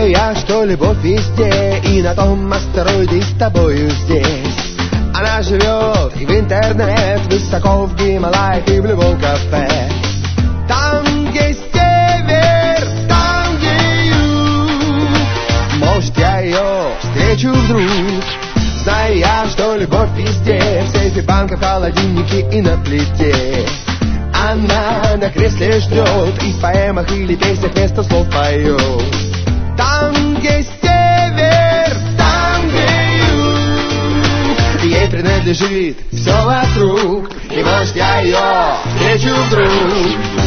Знаю я, что любовь везде, и на том астероиде с тобою здесь. Она живет и в интернет, высоко в Гималаях и в любом кафе. Там, где север, там, где юг. Может, я ее встречу вдруг. Знаю я, что любовь везде, в сейфе банка, в холодильнике и на плите. Она на кресле ждет и в поэмах или песнях вместо слов поет. Там, где север, там, где юг. Ей принадлежит все вокруг, и может я ее встречу вдруг.